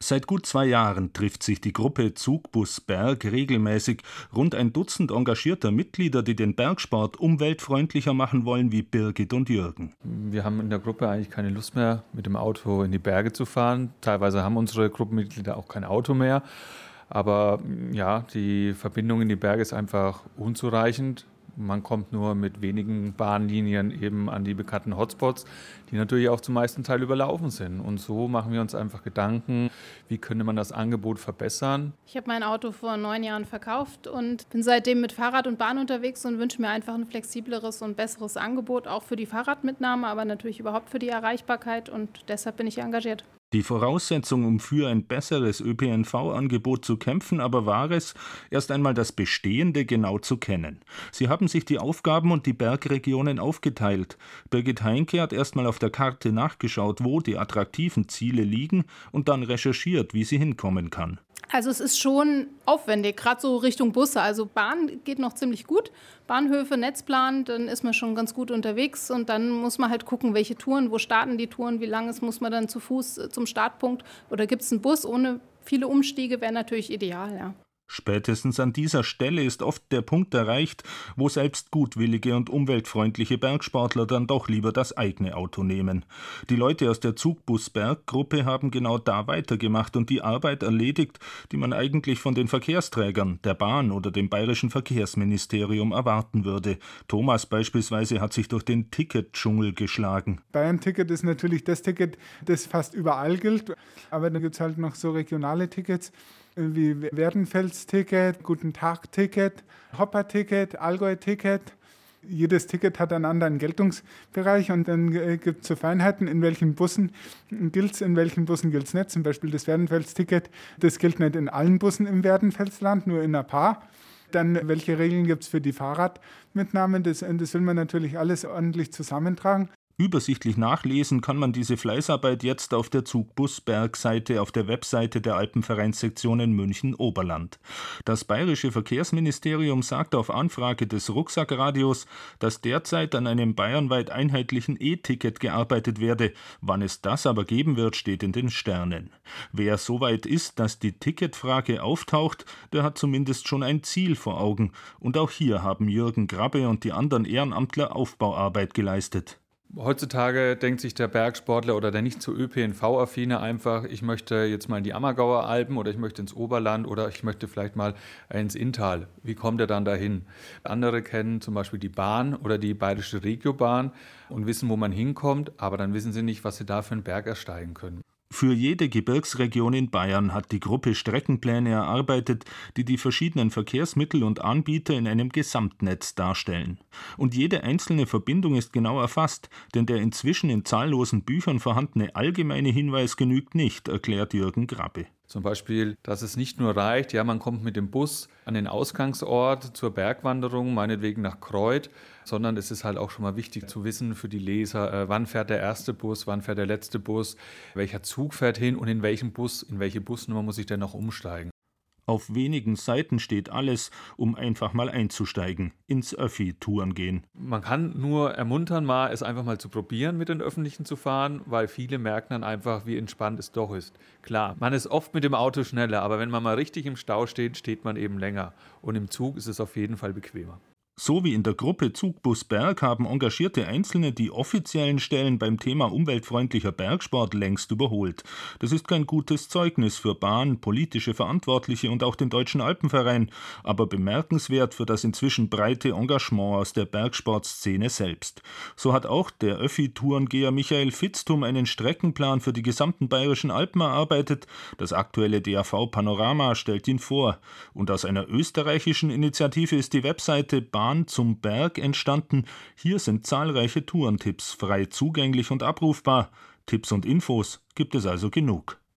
Seit gut 2 Jahren trifft sich die Gruppe Zugbus Berg regelmäßig. Rund ein Dutzend engagierter Mitglieder, die den Bergsport umweltfreundlicher machen wollen, wie Birgit und Jürgen. Wir haben in der Gruppe eigentlich keine Lust mehr, mit dem Auto in die Berge zu fahren. Teilweise haben unsere Gruppenmitglieder auch kein Auto mehr. Aber ja, die Verbindung in die Berge ist einfach unzureichend. Man kommt nur mit wenigen Bahnlinien eben an die bekannten Hotspots, die natürlich auch zum meisten Teil überlaufen sind. Und so machen wir uns einfach Gedanken, wie könnte man das Angebot verbessern. Ich habe mein Auto vor 9 Jahren verkauft und bin seitdem mit Fahrrad und Bahn unterwegs und wünsche mir einfach ein flexibleres und besseres Angebot, auch für die Fahrradmitnahme, aber natürlich überhaupt für die Erreichbarkeit, und deshalb bin ich engagiert. Die Voraussetzung, um für ein besseres ÖPNV-Angebot zu kämpfen, aber war es, erst einmal das Bestehende genau zu kennen. Sie haben sich die Aufgaben und die Bergregionen aufgeteilt. Birgit Heinke hat erstmal auf der Karte nachgeschaut, wo die attraktiven Ziele liegen, und dann recherchiert, wie sie hinkommen kann. Also es ist schon aufwendig, gerade so Richtung Busse. Also Bahn geht noch ziemlich gut, Bahnhöfe, Netzplan, dann ist man schon ganz gut unterwegs, und dann muss man halt gucken, welche Touren, wo starten die Touren, wie lange muss man dann zu Fuß zum Startpunkt, oder gibt es einen Bus ohne viele Umstiege, wäre natürlich ideal, ja. Spätestens an dieser Stelle ist oft der Punkt erreicht, wo selbst gutwillige und umweltfreundliche Bergsportler dann doch lieber das eigene Auto nehmen. Die Leute aus der Zugbus-Berg-Gruppe haben genau da weitergemacht und die Arbeit erledigt, die man eigentlich von den Verkehrsträgern, der Bahn oder dem Bayerischen Verkehrsministerium erwarten würde. Thomas beispielsweise hat sich durch den Ticketdschungel geschlagen. Bayern-Ticket ist natürlich das Ticket, das fast überall gilt, aber dann gibt es halt noch so regionale Tickets, wie Werdenfels-Ticket, Guten-Tag-Ticket, Hopper-Ticket, Allgäu-Ticket. Jedes Ticket hat einen anderen Geltungsbereich, und dann gibt es so Feinheiten, in welchen Bussen gilt es, in welchen Bussen gilt es nicht. Zum Beispiel das Werdenfels-Ticket, das gilt nicht in allen Bussen im Werdenfelsland, nur in ein paar. Dann, welche Regeln gibt es für die Fahrradmitnahme? Das will man natürlich alles ordentlich zusammentragen. Übersichtlich nachlesen kann man diese Fleißarbeit jetzt auf der Zugbus-Berg-Seite auf der Webseite der Alpenvereinssektionen München-Oberland. Das Bayerische Verkehrsministerium sagt auf Anfrage des Rucksackradios, dass derzeit an einem bayernweit einheitlichen E-Ticket gearbeitet werde. Wann es das aber geben wird, steht in den Sternen. Wer so weit ist, dass die Ticketfrage auftaucht, der hat zumindest schon ein Ziel vor Augen. Und auch hier haben Jürgen Grabbe und die anderen Ehrenamtler Aufbauarbeit geleistet. Heutzutage denkt sich der Bergsportler oder der nicht so ÖPNV-affine einfach, ich möchte jetzt mal in die Ammergauer Alpen oder ich möchte ins Oberland oder ich möchte vielleicht mal ins Inntal. Wie kommt er dann dahin? Andere kennen zum Beispiel die Bahn oder die Bayerische Regiobahn und wissen, wo man hinkommt, aber dann wissen sie nicht, was sie da für einen Berg ersteigen können. Für jede Gebirgsregion in Bayern hat die Gruppe Streckenpläne erarbeitet, die die verschiedenen Verkehrsmittel und Anbieter in einem Gesamtnetz darstellen. Und jede einzelne Verbindung ist genau erfasst, denn der inzwischen in zahllosen Büchern vorhandene allgemeine Hinweis genügt nicht, erklärt Jürgen Grabbe. Zum Beispiel, dass es nicht nur reicht, ja, man kommt mit dem Bus an den Ausgangsort zur Bergwanderung, meinetwegen nach Kreuth, sondern es ist halt auch schon mal wichtig zu wissen für die Leser, wann fährt der erste Bus, wann fährt der letzte Bus, welcher Zug fährt hin und in welchem Bus, in welche Busnummer muss ich denn noch umsteigen. Auf wenigen Seiten steht alles, um einfach mal einzusteigen, ins Öffi-Touren gehen. Man kann nur ermuntern, es einfach mal zu probieren, mit den Öffentlichen zu fahren, weil viele merken dann einfach, wie entspannt es doch ist. Klar, man ist oft mit dem Auto schneller, aber wenn man mal richtig im Stau steht, steht man eben länger. Und im Zug ist es auf jeden Fall bequemer. So wie in der Gruppe Zugbus Berg haben engagierte Einzelne die offiziellen Stellen beim Thema umweltfreundlicher Bergsport längst überholt. Das ist kein gutes Zeugnis für Bahn, politische Verantwortliche und auch den Deutschen Alpenverein, aber bemerkenswert für das inzwischen breite Engagement aus der Bergsportszene selbst. So hat auch der Öffi-Tourengeher Michael Vitzthum einen Streckenplan für die gesamten bayerischen Alpen erarbeitet. Das aktuelle DAV-Panorama stellt ihn vor. Und aus einer österreichischen Initiative ist die Webseite Bahn zum Berg entstanden. Hier sind zahlreiche Tourentipps frei zugänglich und abrufbar. Tipps und Infos gibt es also genug.